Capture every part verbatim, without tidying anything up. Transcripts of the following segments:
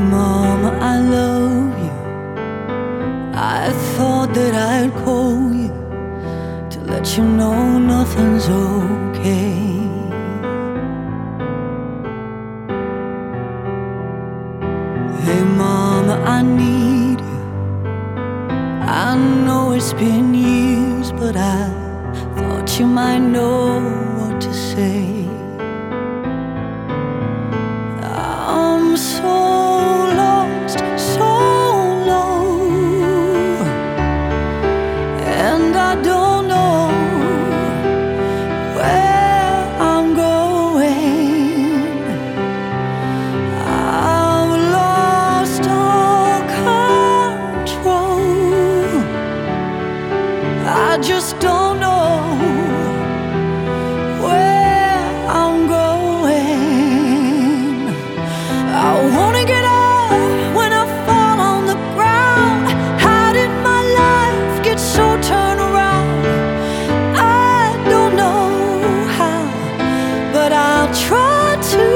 Mama, I love you. I thought that I'd call you to let you know nothing's okay. Hey Mama, I need you. I know it's been years, but I thought you might know what to say. I'm so lost, so low, and I don't know where I'm going. I've lost all control. I just don't know where I'm going. I wanna get up when I fall on the ground. How did my life get so turned around? I don't know how, but I'll try to.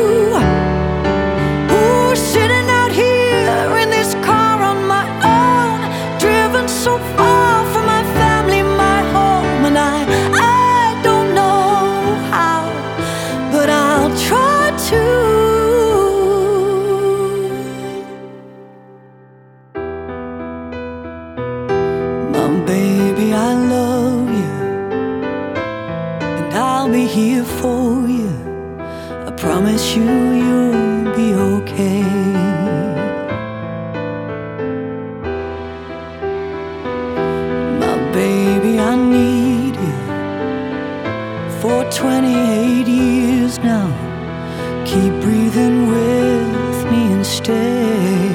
Ooh, sitting out here in this car on my own, driven so far from my family, my home, and I, I don't know how, but I'll try to. My baby, I love you, and I'll be here for you. I promise you, you'll be okay. My baby, I need you. For twenty-eight years now, keep breathing with me and stay.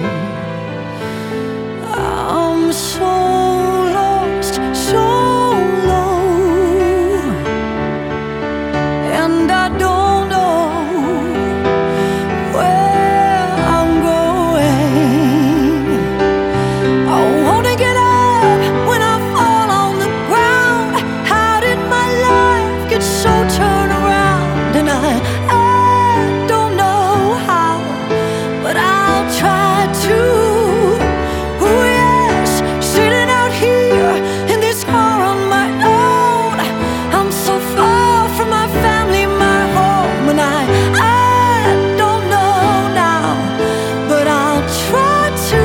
I'm so lost, so low, and I don't know where I'm going. I wanna get up when I fall on the ground. How did my life get so turned around? And I, I don't know how, but I'll try to. Ooh, yes, sitting out here in this car on my own. I'm so far from my family, my home, and I, I don't know now, but I'll try to.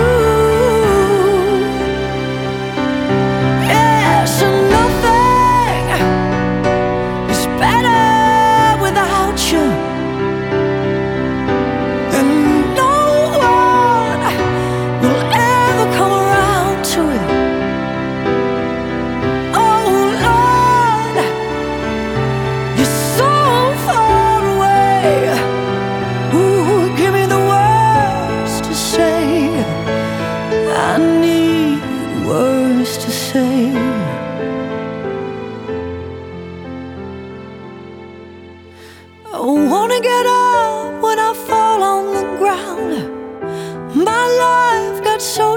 Yes, and nothing is better without you, and no one will ever come around to it. Oh Lord, you're so far away. Ooh, give me the words to say. I need words to say. I wanna get up when I fall on the ground. My life got so